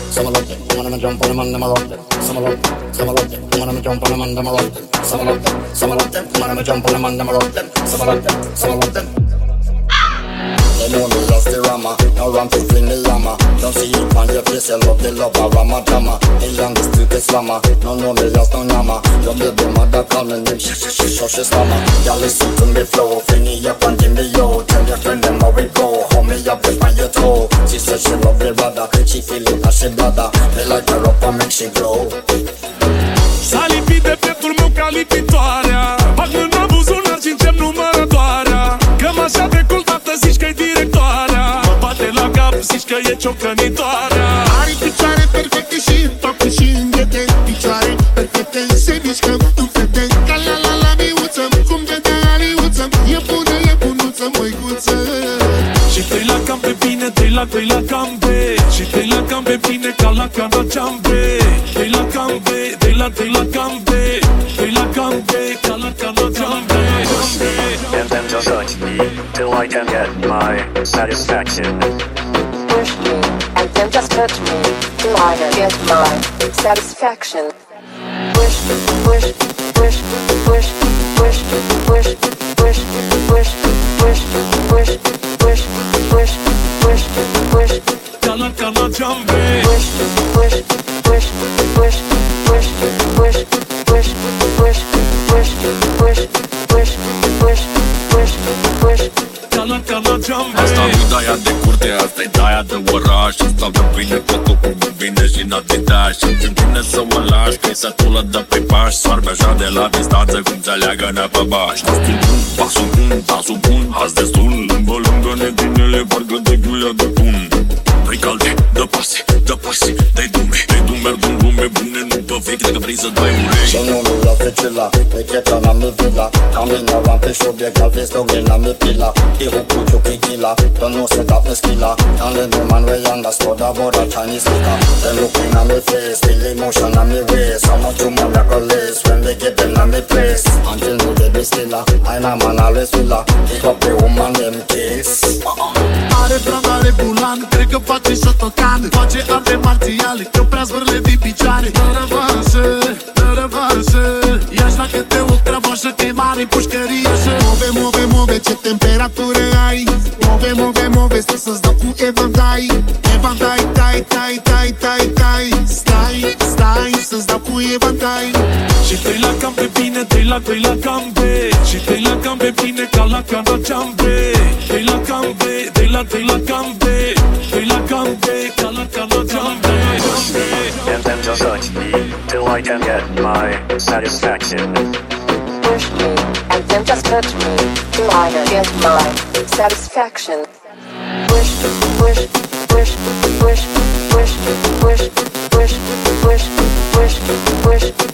some of them, wanna jump on them and them a love them. Some of them, wanna jump on them and them a love them. Some of them, wanna jump on them and them a love them. Some of them. They know me as the rammer, now ram to fling the hammer. Don't see it on your face, you love the lover, rama drama. The youngest stupid slammer, no know me as no yama. Your baby mother calling them, she slammer. Y'all listen to me flow, fling it up and give me yo. Tell your friend them how we go, hold me up on your toe. She said she love me brother, she feel it as she brother. They like her up and make she glow. S-a lipit de pieptul meu ca lipitoarea. Bag mâna buzunar și încep numărătoarea. Că m-așa de cultată zici că-i directoarea. Mă bate la cap, zici că e ciocănitoarea. Are picioare perfecte și în toate și în ghete. Picioare perfecte, se mișcă în fete. Ca la miuță, cum vede aliuță. E bunuță, măicuță. Și te-i la cam pe bine, te-i la cambe. Și te-i la cam pe bine ca la canaceambe. Te-i la cambe, te-i la cambe. Te-i la cambe ca la canaceambe. And then just touch me till I can get my satisfaction. Push me and then just touch me till I can get my satisfaction. Push, push, push, push, push, push, push, push, push, push, push, push, push, push. Cana jambe. Push, push, push, push, push, push, push, push, push, push, push, push, push, push. Cana jambe. Asta nu daia de curte, asta-i daia de oraș. Asta de bine totul cum vine și n-ați dași. Și-mi vine să mă lași, că-i satulă de pe pași. Soarbe așa de la distanță cum se leagă-ne pe bași. Stil bun, pasul bun, azi destul. Lângă netinele parcă de ghiulea de tun. Dă-i calde, dă pase, dă-i dume. Dum lume bune, nu pe vechi, dacă vrei să dai urei. Și nu la fecila, pe cheta na mi vila. Camina ram pe șobiec, al vezi na mi pila. Ihu cu ciuchikila, că nu se da pe schila. Canle de manueanda, stoda bora Chinese lika. Then looking at me face, feel emotion on me waist. How much you man like a lace, when they get them on me place. Until no they be stilla, I na man always villa. Pick up the woman them kiss. Are trandare bulan, cred că face șotocan. Face arte marțiale, că prea zvârle din picioare. Dă răvașă, ia-și la câte o crăboșă, că-i mare pușcărie. Move, ce temperatură ai. Move, stă să-ți dau cu evantai. Stai, să-ți dau cu evantai. Și te-i la cam pe bine, te-i la cambe. Și te-i la cam pe bine ca la canaceambe. Te-i la cambe, te-i la cambe. Te-i la cambe ca la canaceambe. And then just touch me till I can get my satisfaction. Push me and then just touch me till I can get my satisfaction. Push, push, push, push, push, push, push, push, push, push, push.